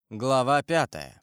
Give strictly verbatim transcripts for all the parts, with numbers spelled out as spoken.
Глава пятая.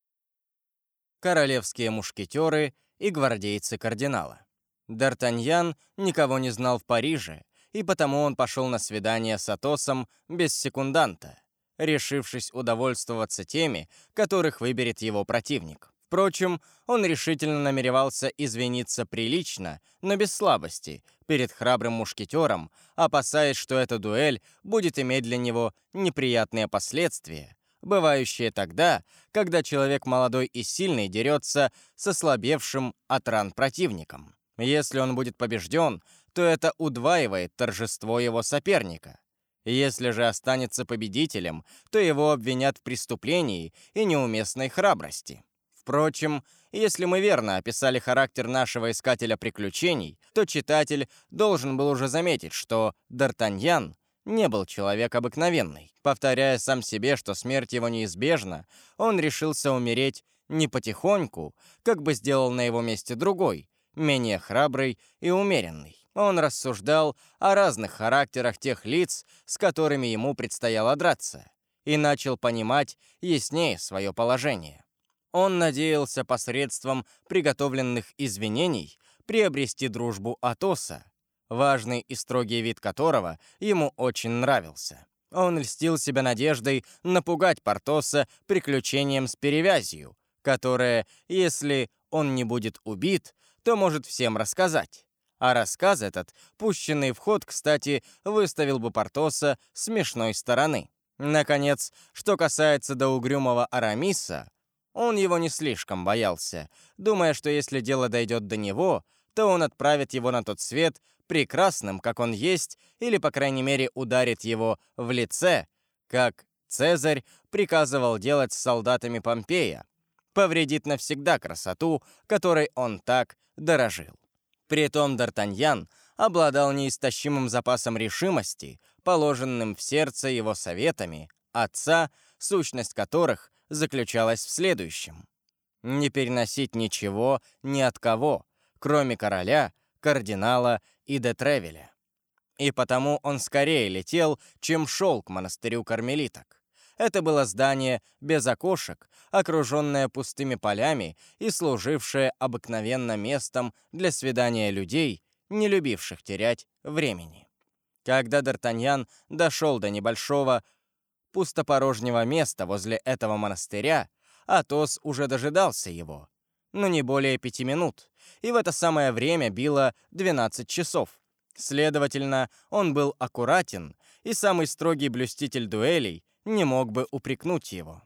Королевские мушкетеры и гвардейцы кардинала. Д'Артаньян никого не знал в Париже, и потому он пошел на свидание с Атосом без секунданта, решившись удовольствоваться теми, которых выберет его противник. Впрочем, он решительно намеревался извиниться прилично, но без слабости, перед храбрым мушкетером, опасаясь, что эта дуэль будет иметь для него неприятные последствия, бывающие тогда, когда человек молодой и сильный дерется с ослабевшим от ран противником. Если он будет побежден, то это удваивает торжество его соперника. Если же останется победителем, то его обвинят в преступлении и неуместной храбрости. Впрочем, если мы верно описали характер нашего искателя приключений, то читатель должен был уже заметить, что Д'Артаньян не был человек обыкновенный. Повторяя сам себе, что смерть его неизбежна, он решился умереть не потихоньку, как бы сделал на его месте другой, менее храбрый и умеренный. Он рассуждал о разных характерах тех лиц, с которыми ему предстояло драться, и начал понимать яснее свое положение. Он надеялся посредством приготовленных извинений приобрести дружбу Атоса, важный и строгий вид которого ему очень нравился. Он льстил себя надеждой напугать Портоса приключением с перевязью, которое, если он не будет убит, то может всем рассказать. А рассказ этот, пущенный в ход, кстати, выставил бы Портоса с смешной стороны. Наконец, что касается до угрюмого Арамиса, он его не слишком боялся, думая, что если дело дойдет до него, то он отправит его на тот свет прекрасным, как он есть, или, по крайней мере, ударит его в лице, как Цезарь приказывал делать с солдатами Помпея, повредит навсегда красоту, которой он так дорожил. Притом Д'Артаньян обладал неистощимым запасом решимости, положенным в сердце его советами отца, сущность которых заключалась в следующем: не переносить ничего ни от кого, кроме короля, кардинала и де Тревиля. И потому он скорее летел, чем шел к монастырю кармелиток. Это было здание без окошек, окруженное пустыми полями и служившее обыкновенно местом для свидания людей, не любивших терять времени. Когда Д'Артаньян дошел до небольшого пустопорожнего места возле этого монастыря, Атос уже дожидался его, но не более пяти минут, и в это самое время било двенадцать часов. Следовательно, он был аккуратен, и самый строгий блюститель дуэлей не мог бы упрекнуть его.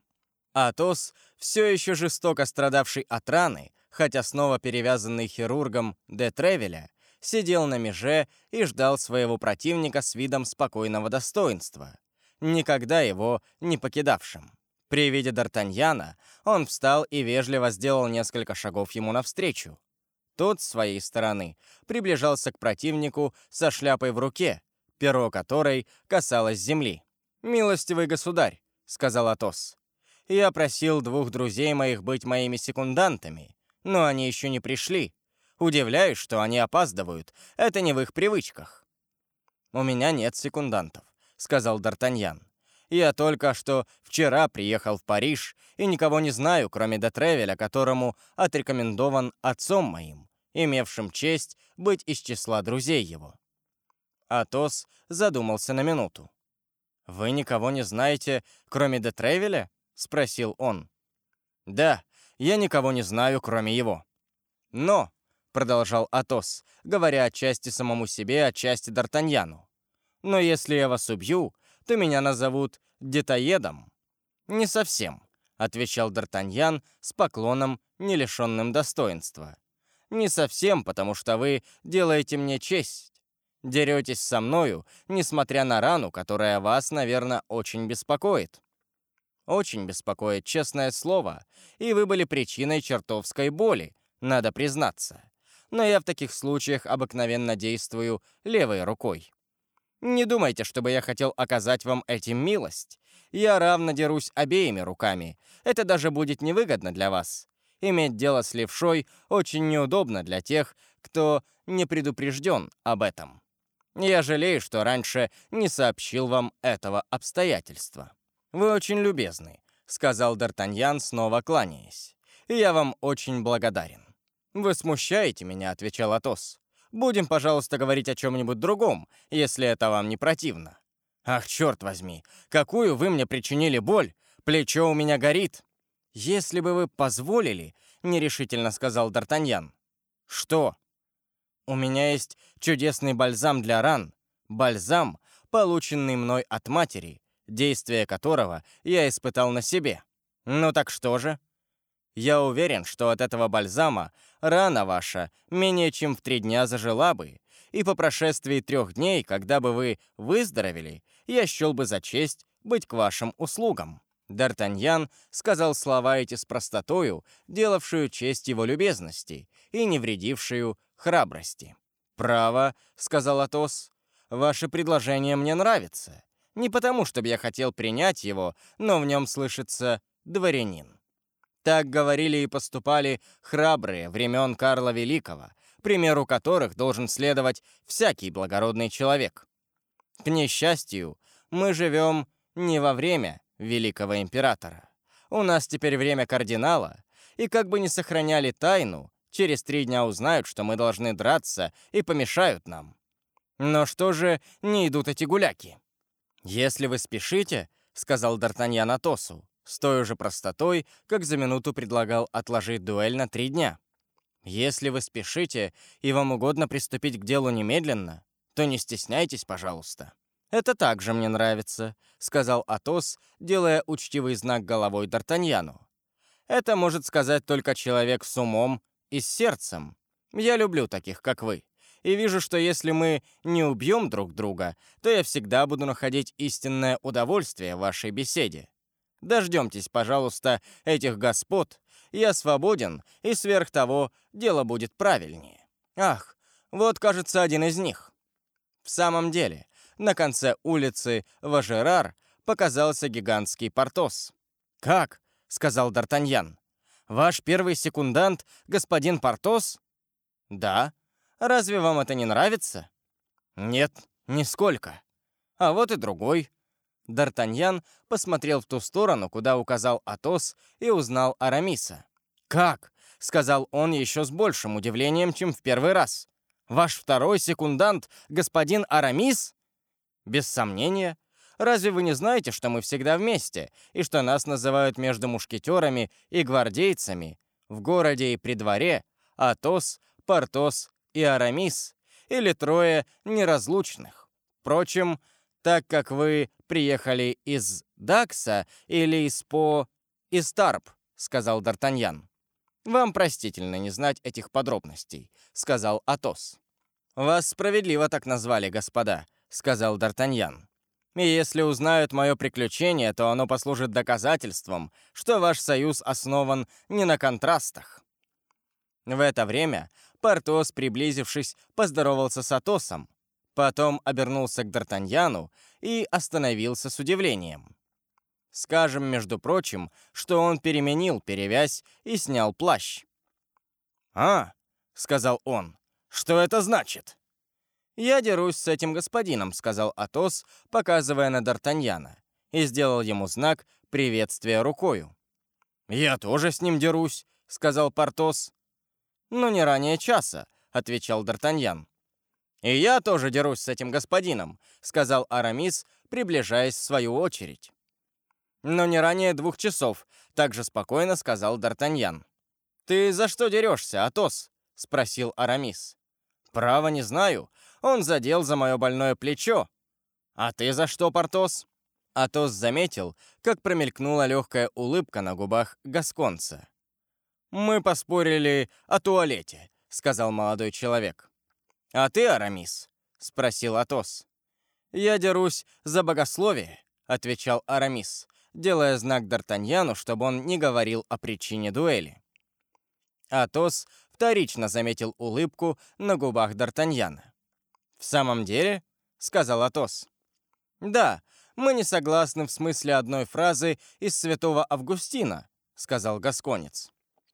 Атос, все еще жестоко страдавший от раны, хотя снова перевязанный хирургом де Тревиля, сидел на меже и ждал своего противника с видом спокойного достоинства, никогда его не покидавшим. При виде Д'Артаньяна он встал и вежливо сделал несколько шагов ему навстречу. Тот, с своей стороны, приближался к противнику со шляпой в руке, перо которой касалось земли. «Милостивый государь», — сказал Атос, — «я просил двух друзей моих быть моими секундантами, но они еще не пришли. Удивляюсь, что они опаздывают, это не в их привычках». «У меня нет секундантов», — сказал Д'Артаньян. «Я только что вчера приехал в Париж и никого не знаю, кроме де Тревиля, которому отрекомендован отцом моим, имевшим честь быть из числа друзей его». Атос задумался на минуту. «Вы никого не знаете, кроме де Тревиля?» — спросил он. «Да, я никого не знаю, кроме его». «Но», — продолжал Атос, говоря отчасти самому себе, отчасти Д'Артаньяну, «но если я вас убью, то меня назовут детоедом». «Не совсем», — отвечал Д'Артаньян с поклоном, не лишенным достоинства. «Не совсем, потому что вы делаете мне честь. Деретесь со мною, несмотря на рану, которая вас, наверное, очень беспокоит». «Очень беспокоит, честное слово, и вы были причиной чертовской боли, надо признаться. Но я в таких случаях обыкновенно действую левой рукой. Не думайте, чтобы я хотел оказать вам этим милость. Я равно дерусь обеими руками. Это даже будет невыгодно для вас. Иметь дело с левшой очень неудобно для тех, кто не предупрежден об этом. Я жалею, что раньше не сообщил вам этого обстоятельства». «Вы очень любезны», сказал Д'Артаньян, снова кланяясь. «Я вам очень благодарен». «Вы смущаете меня», — отвечал Атос. «Будем, пожалуйста, говорить о чем-нибудь другом, если это вам не противно». «Ах, черт возьми, какую вы мне причинили боль! Плечо у меня горит!» «Если бы вы позволили», — нерешительно сказал Д'Артаньян. «Что?» «У меня есть чудесный бальзам для ран. Бальзам, полученный мной от матери, действие которого я испытал на себе. Ну так что же?» «Я уверен, что от этого бальзама рана ваша менее чем в три дня зажила бы, и по прошествии трех дней, когда бы вы выздоровели, я счел бы за честь быть к вашим услугам». Д'Артаньян сказал слова эти с простотою, делавшую честь его любезности и не вредившую храбрости. «Право», — сказал Атос, — «ваше предложение мне нравится. Не потому, чтобы я хотел принять его, но в нем слышится дворянин». Так говорили и поступали храбрые времен Карла Великого, примеру которых должен следовать всякий благородный человек. К несчастью, мы живем не во время великого императора. У нас теперь время кардинала, и как бы ни сохраняли тайну, через три дня узнают, что мы должны драться и помешают нам. Но что же не идут эти гуляки? «Если вы спешите», — сказал Д'Артаньян Атосу, с той же простотой, как за минуту предлагал отложить дуэль на три дня. «Если вы спешите, и вам угодно приступить к делу немедленно, то не стесняйтесь, пожалуйста». «Это также мне нравится», — сказал Атос, делая учтивый знак головой Д'Артаньяну. «Это может сказать только человек с умом и с сердцем. Я люблю таких, как вы, и вижу, что если мы не убьем друг друга, то я всегда буду находить истинное удовольствие в вашей беседе. Дождемтесь, пожалуйста, этих господ. Я свободен, и сверх того дело будет правильнее. Ах, вот, кажется, один из них». В самом деле, на конце улицы Важерар показался гигантский Портос. «Как?» — сказал Д'Артаньян. «Ваш первый секундант, господин Портос?» «Да. Разве вам это не нравится?» «Нет, нисколько. А вот и другой». Д'Артаньян посмотрел в ту сторону, куда указал Атос, и узнал Арамиса. «Как?» — сказал он еще с большим удивлением, чем в первый раз. «Ваш второй секундант, господин Арамис?» «Без сомнения. Разве вы не знаете, что мы всегда вместе, и что нас называют между мушкетерами и гвардейцами, в городе и при дворе, Атос, Портос и Арамис, или трое неразлучных? Впрочем, так как вы приехали из Дакса или из По... из Тарп», — сказал Д'Артаньян. «Вам простительно не знать этих подробностей», — сказал Атос. «Вас справедливо так назвали, господа», — сказал Д'Артаньян. «И если узнают мое приключение, то оно послужит доказательством, что ваш союз основан не на контрастах». В это время Портос, приблизившись, поздоровался с Атосом, потом обернулся к Д'Артаньяну и остановился с удивлением. Скажем, между прочим, что он переменил перевязь и снял плащ. «А», — сказал он, — «что это значит?» «Я дерусь с этим господином», — сказал Атос, показывая на Д'Артаньяна, и сделал ему знак приветствия рукою. «Я тоже с ним дерусь», — сказал Портос. «Ну, не ранее часа», — отвечал Д'Артаньян. «И я тоже дерусь с этим господином», — сказал Арамис, приближаясь в свою очередь. «Но не ранее двух часов», — также спокойно сказал Д'Артаньян. «Ты за что дерешься, Атос?» — спросил Арамис. «Право не знаю. Он задел за мое больное плечо. А ты за что, Портос?» Атос заметил, как промелькнула легкая улыбка на губах гасконца. «Мы поспорили о туалете», — сказал молодой человек. «А ты, Арамис?» — спросил Атос. «Я дерусь за богословие», — отвечал Арамис, делая знак Д'Артаньяну, чтобы он не говорил о причине дуэли. Атос вторично заметил улыбку на губах Д'Артаньяна. «В самом деле?» — сказал Атос. «Да, мы не согласны в смысле одной фразы из святого Августина», — сказал гасконец.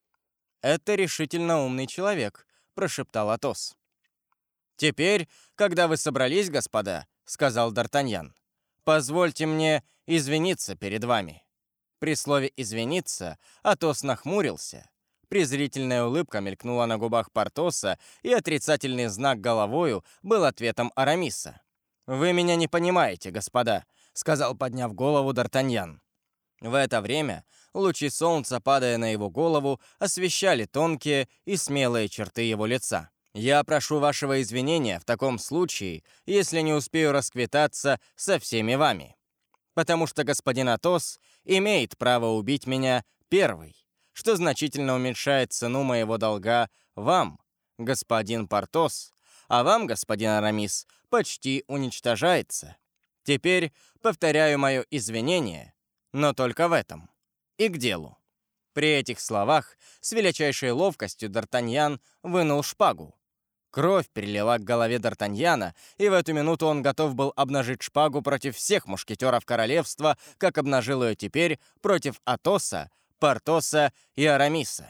«Это решительно умный человек», — прошептал Атос. «Теперь, когда вы собрались, господа», — сказал Д'Артаньян, — «позвольте мне извиниться перед вами». При слове «извиниться» Атос нахмурился. Презрительная улыбка мелькнула на губах Портоса, и отрицательный знак головою был ответом Арамиса. «Вы меня не понимаете, господа», — сказал, подняв голову Д'Артаньян. В это время лучи солнца, падая на его голову, освещали тонкие и смелые черты его лица. «Я прошу вашего извинения в таком случае, если не успею расквитаться со всеми вами. Потому что господин Атос имеет право убить меня первый, что значительно уменьшает цену моего долга вам, господин Портос, а вам, господин Арамис, почти уничтожается. Теперь повторяю мое извинение, но только в этом. И к делу». При этих словах с величайшей ловкостью Д'Артаньян вынул шпагу. Кровь перелила к голове Д'Артаньяна, и в эту минуту он готов был обнажить шпагу против всех мушкетеров королевства, как обнажил ее теперь против Атоса, Портоса и Арамиса.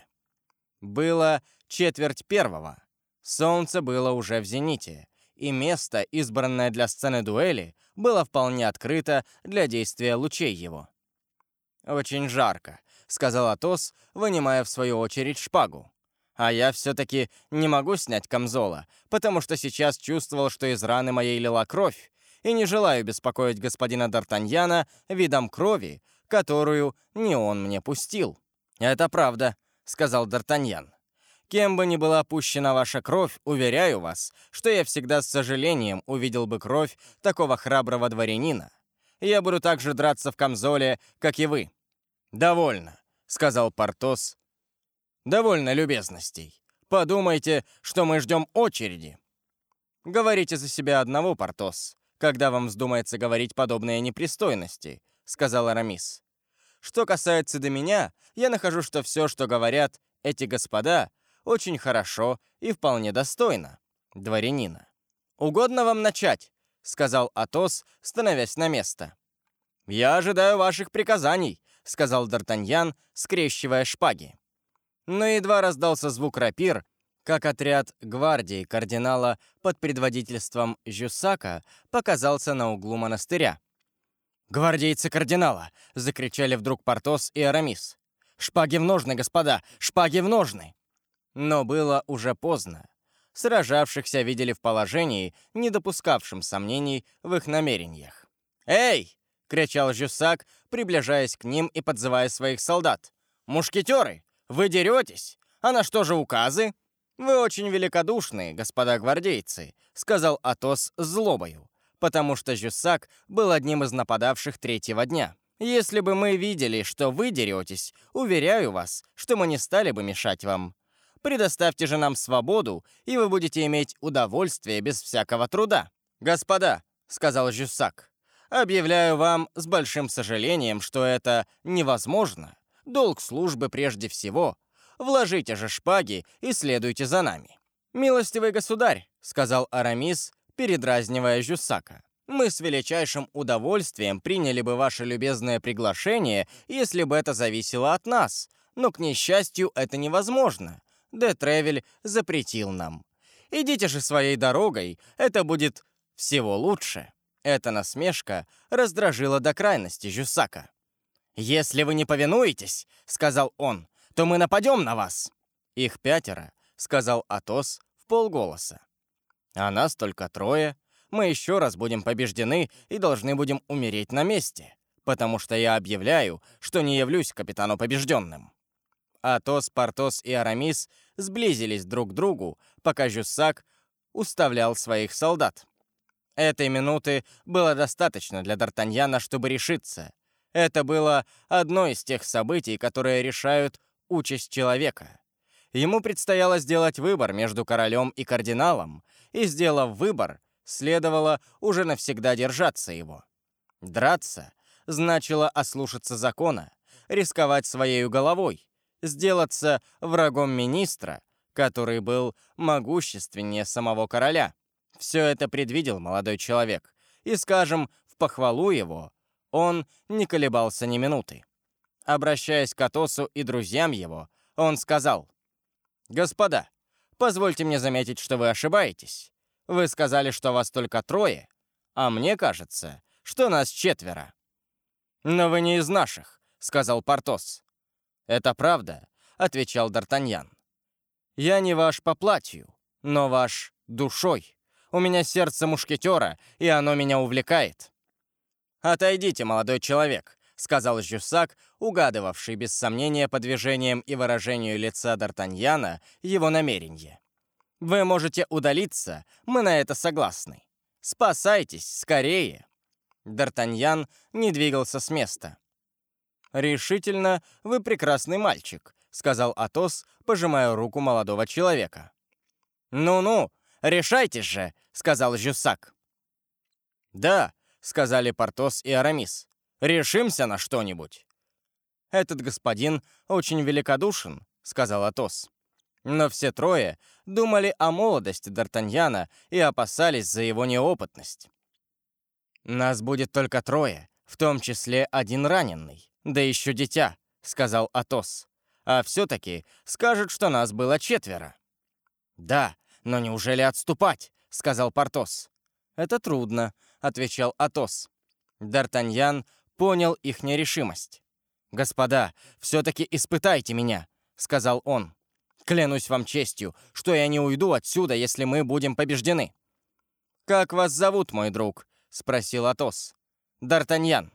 Было четверть первого. Солнце было уже в зените, и место, избранное для сцены дуэли, было вполне открыто для действия лучей его. «Очень жарко», — сказал Атос, вынимая в свою очередь шпагу. «А я все-таки не могу снять камзола, потому что сейчас чувствовал, что из раны моей лила кровь, и не желаю беспокоить господина Д'Артаньяна видом крови, которую не он мне пустил». «Это правда», — сказал Д'Артаньян. «Кем бы ни была пущена ваша кровь, уверяю вас, что я всегда с сожалением увидел бы кровь такого храброго дворянина. Я буду так же драться в камзоле, как и вы». «Довольно», — сказал Портос. «Довольно любезностей. Подумайте, что мы ждем очереди». «Говорите за себя одного, Портос, когда вам вздумается говорить подобные непристойности», — сказал Арамис. «Что касается до меня, я нахожу, что все, что говорят эти господа, очень хорошо и вполне достойно дворянина». «Угодно вам начать?» — сказал Атос, становясь на место. «Я ожидаю ваших приказаний», — сказал Д'Артаньян, скрещивая шпаги. Но едва раздался звук рапир, как отряд гвардии кардинала под предводительством Жюссака показался на углу монастыря. «Гвардейцы кардинала!» — закричали вдруг Портос и Арамис. «Шпаги в ножны, господа! Шпаги в ножны!» Но было уже поздно. Сражавшихся видели в положении, не допускавшем сомнений в их намерениях. «Эй!» — кричал Жюссак, приближаясь к ним и подзывая своих солдат. «Мушкетеры! Вы деретесь? А на что же указы?» «Вы очень великодушны, господа гвардейцы», — сказал Атос с злобою, потому что Жюссак был одним из нападавших третьего дня. «Если бы мы видели, что вы деретесь, уверяю вас, что мы не стали бы мешать вам. Предоставьте же нам свободу, и вы будете иметь удовольствие без всякого труда». «Господа», — сказал Жюссак, — «объявляю вам с большим сожалением, что это невозможно. Долг службы прежде всего. Вложите же шпаги и следуйте за нами». «Милостивый государь», — сказал Арамис, передразнивая Жюссака, «мы с величайшим удовольствием приняли бы ваше любезное приглашение, если бы это зависело от нас. Но, к несчастью, это невозможно. Де Тревиль запретил нам. Идите же своей дорогой, это будет всего лучше». Эта насмешка раздражила до крайности Жюссака. «Если вы не повинуетесь, — сказал он, — то мы нападем на вас». «Их пятеро, — сказал Атос вполголоса. «А нас только трое. Мы еще раз будем побеждены и должны будем умереть на месте, потому что я объявляю, что не явлюсь капитану побежденным». Атос, Портос и Арамис сблизились друг к другу, пока Жюссак уставлял своих солдат. Этой минуты было достаточно для Д'Артаньяна, чтобы решиться. Это было одно из тех событий, которые решают участь человека. Ему предстояло сделать выбор между королем и кардиналом, и, сделав выбор, следовало уже навсегда держаться его. Драться значило ослушаться закона, рисковать своей головой, сделаться врагом министра, который был могущественнее самого короля. Все это предвидел молодой человек, и, скажем, в похвалу его, он не колебался ни минуты. Обращаясь к Атосу и друзьям его, он сказал: «Господа, позвольте мне заметить, что вы ошибаетесь. Вы сказали, что вас только трое, а мне кажется, что нас четверо». «Но вы не из наших», — сказал Портос. «Это правда», — отвечал Д'Артаньян. «Я не ваш по платью, но ваш душой. У меня сердце мушкетера, и оно меня увлекает». «Отойдите, молодой человек», — сказал Жюссак, угадывавший без сомнения по движениям и выражению лица Д'Артаньяна его намерение. «Вы можете удалиться, мы на это согласны. Спасайтесь, скорее!» Д'Артаньян не двигался с места. «Решительно, вы прекрасный мальчик», — сказал Атос, пожимая руку молодого человека. «Ну-ну, решайтесь же», — сказал Жюссак. «Да», — сказали Портос и Арамис. «Решимся на что-нибудь». «Этот господин очень великодушен», — сказал Атос. Но все трое думали о молодости Д'Артаньяна и опасались за его неопытность. «Нас будет только трое, в том числе один раненый, да еще дитя», — сказал Атос. «А все-таки скажут, что нас было четверо». «Да, но неужели отступать?» — сказал Портос. «Это трудно», — отвечал Атос. Д'Артаньян понял их нерешимость. «Господа, все-таки испытайте меня», — сказал он. «Клянусь вам честью, что я не уйду отсюда, если мы будем побеждены». «Как вас зовут, мой друг?» — спросил Атос. «Д'Артаньян».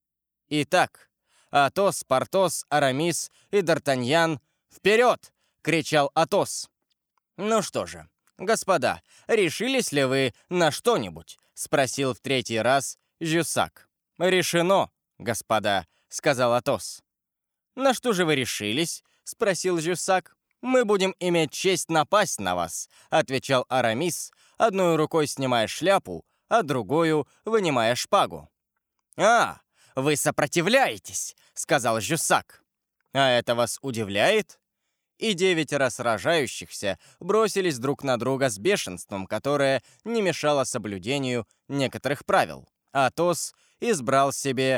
«Итак, Атос, Портос, Арамис и Д'Артаньян, вперед!» — кричал Атос. «Ну что же, господа, решились ли вы на что-нибудь?» — спросил в третий раз Жюссак. «Решено, господа», — сказал Атос. «На что же вы решились?» — спросил Жюссак. «Мы будем иметь честь напасть на вас», — отвечал Арамис, одной рукой снимая шляпу, а другую вынимая шпагу. «А, вы сопротивляетесь», — сказал Жюссак. «А это вас удивляет?» И девятеро сражающихся бросились друг на друга с бешенством, которое не мешало соблюдению некоторых правил. Атос избрал себе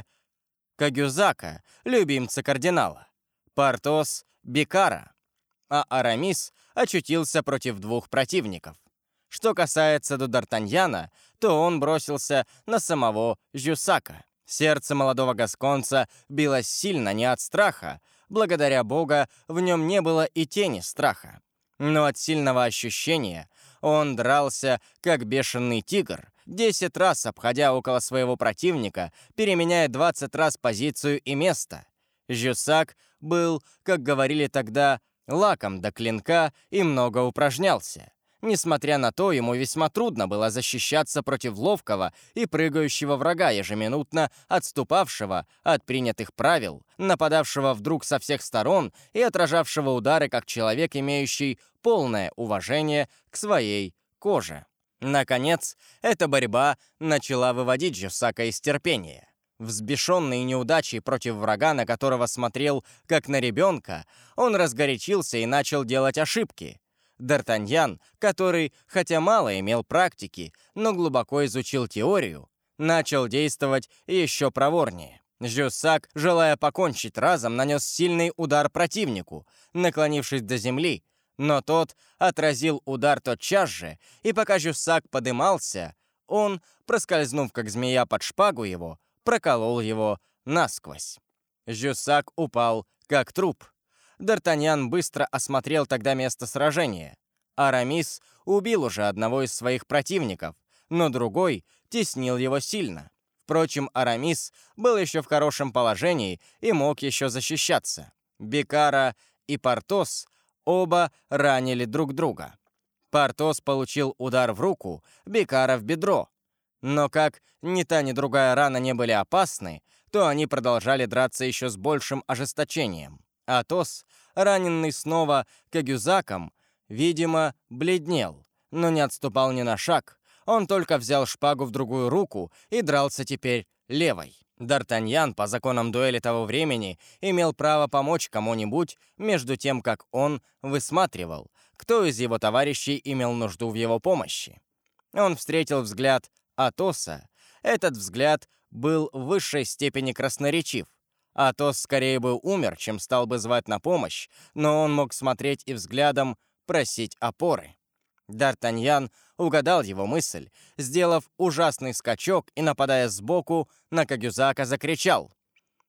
Кагюзака, любимца кардинала, Портос — Бикара, а Арамис очутился против двух противников. Что касается до Д'Артаньяна, то он бросился на самого Жюссака. Сердце молодого гасконца билось сильно не от страха, благодаря Бога в нем не было и тени страха. Но от сильного ощущения он дрался, как бешеный тигр, десять раз обходя около своего противника, переменяя двадцать раз позицию и место. Жюссак был, как говорили тогда, лаком до клинка и много упражнялся. Несмотря на то, ему весьма трудно было защищаться против ловкого и прыгающего врага, ежеминутно отступавшего от принятых правил, нападавшего вдруг со всех сторон и отражавшего удары как человек, имеющий полное уважение к своей коже. Наконец, эта борьба начала выводить Жюссака из терпения. Взбешенный неудачей против врага, на которого смотрел как на ребенка, он разгорячился и начал делать ошибки. Д'Артаньян, который, хотя мало имел практики, но глубоко изучил теорию, начал действовать еще проворнее. Жюссак, желая покончить разом, нанес сильный удар противнику, наклонившись до земли, но тот отразил удар тотчас же, и пока Жюссак подымался, он, проскользнув как змея под шпагу его, проколол его насквозь. Жюссак упал, как труп. Д'Артаньян быстро осмотрел тогда место сражения. Арамис убил уже одного из своих противников, но другой теснил его сильно. Впрочем, Арамис был еще в хорошем положении и мог еще защищаться. Бикара и Портос оба ранили друг друга. Портос получил удар в руку, Бикара в бедро. Но как ни та, ни другая рана не были опасны, то они продолжали драться еще с большим ожесточением. Атос, раненный снова Кагюзаком, видимо, бледнел, но не отступал ни на шаг. Он только взял шпагу в другую руку и дрался теперь левой. Д'Артаньян, по законам дуэли того времени, имел право помочь кому-нибудь, между тем, как он высматривал, кто из его товарищей имел нужду в его помощи. Он встретил взгляд Атоса. Этот взгляд был в высшей степени красноречив. Атос скорее бы умер, чем стал бы звать на помощь, но он мог смотреть и взглядом просить опоры. Д'Артаньян угадал его мысль, сделав ужасный скачок и, нападая сбоку, на Кагюзака закричал: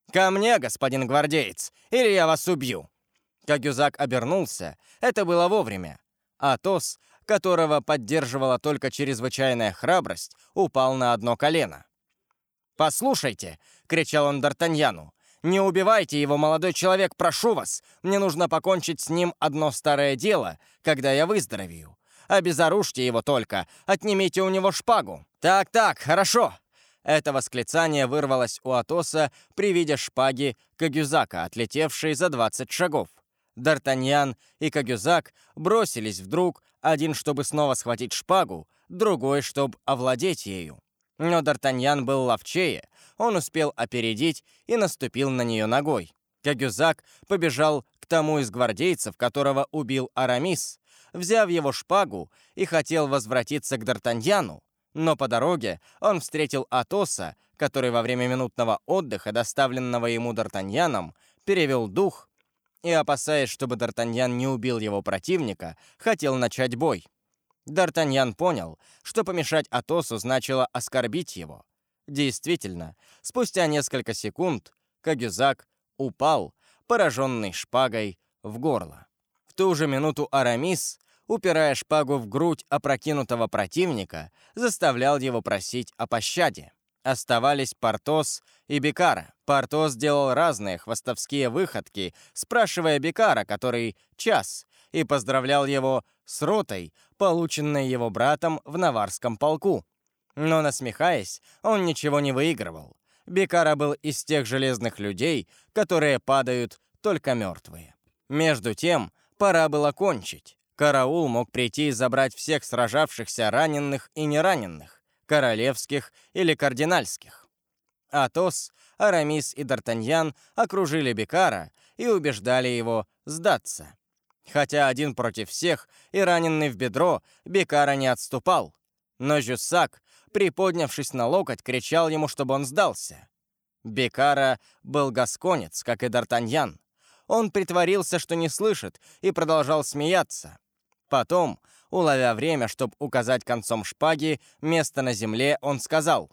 «Ко мне, господин гвардеец, или я вас убью!» Кагюзак обернулся. Это было вовремя. Атос, которого поддерживала только чрезвычайная храбрость, упал на одно колено. «Послушайте!» — кричал он Д'Артаньяну. «Не убивайте его, молодой человек, прошу вас! Мне нужно покончить с ним одно старое дело, когда я выздоровею. Обезоружьте его только, отнимите у него шпагу!» «Так-так, хорошо!» Это восклицание вырвалось у Атоса при виде шпаги Кагюзака, отлетевшей за двадцать шагов. Д'Артаньян и Кагюзак бросились вдруг, один, чтобы снова схватить шпагу, другой, чтобы овладеть ею. Но Д'Артаньян был ловчее, он успел опередить и наступил на нее ногой. Кагюзак побежал к тому из гвардейцев, которого убил Арамис, взяв его шпагу, и хотел возвратиться к Д'Артаньяну, но по дороге он встретил Атоса, который во время минутного отдыха, доставленного ему Д'Артаньяном, перевел дух и, опасаясь, чтобы Д'Артаньян не убил его противника, хотел начать бой. Д'Артаньян понял, что помешать Атосу значило оскорбить его. Действительно, спустя несколько секунд Кагюзак упал, пораженный шпагой, в горло. В ту же минуту Арамис, упирая шпагу в грудь опрокинутого противника, заставлял его просить о пощаде. Оставались Портос и Бикара. Портос делал разные хвастовские выходки, спрашивая Бикара, который час, и поздравлял его с ротой, полученной его братом в наварском полку. Но, насмехаясь, он ничего не выигрывал. Бикара был из тех железных людей, которые падают только мертвые. Между тем, пора было кончить. Караул мог прийти и забрать всех сражавшихся раненых и нераненых, королевских или кардинальских. Атос, Арамис и Д'Артаньян окружили Бикара и убеждали его сдаться. Хотя один против всех и раненый в бедро, Бикара не отступал. Но Жюссак, приподнявшись на локоть, кричал ему, чтобы он сдался. Бикара был гасконец, как и Д'Артаньян. Он притворился, что не слышит, и продолжал смеяться. Потом, уловя время, чтобы указать концом шпаги место на земле, он сказал: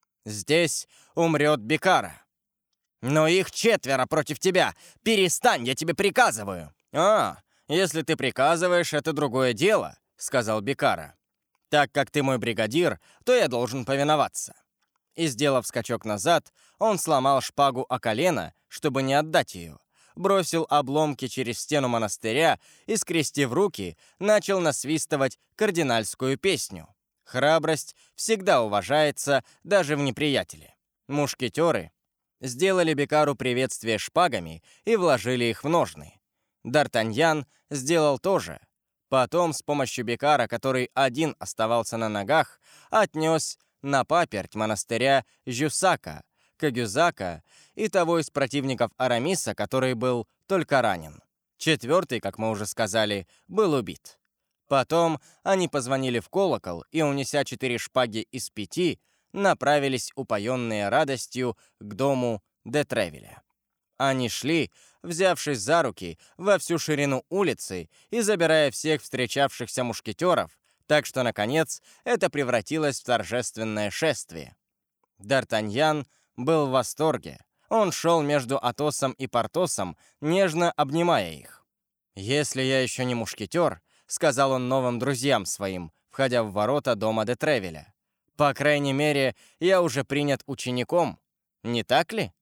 «Здесь умрет Бикара». «Но их четверо против тебя! Перестань, я тебе приказываю!» «А, если ты приказываешь, это другое дело», — сказал Бикара. «Так как ты мой бригадир, то я должен повиноваться». И, сделав скачок назад, он сломал шпагу о колено, чтобы не отдать ее, бросил обломки через стену монастыря и, скрестив руки, начал насвистывать кардинальскую песню. Храбрость всегда уважается даже в неприятеле. Мушкетеры сделали Бикару приветствие шпагами и вложили их в ножны. Д'Артаньян сделал то же. Потом, с помощью Бикара, который один оставался на ногах, отнес на паперть монастыря Жюссака, Кагюзака и того из противников Арамиса, который был только ранен. Четвертый, как мы уже сказали, был убит. Потом они позвонили в колокол и, унеся четыре шпаги из пяти, направились, упоенные радостью, к дому де Тревиля. Они шли, взявшись за руки, во всю ширину улицы и забирая всех встречавшихся мушкетеров, так что, наконец, это превратилось в торжественное шествие. Д'Артаньян был в восторге. Он шел между Атосом и Портосом, нежно обнимая их. «Если я еще не мушкетер», — сказал он новым друзьям своим, входя в ворота дома де Тревиля, «по крайней мере, я уже принят учеником. Не так ли?»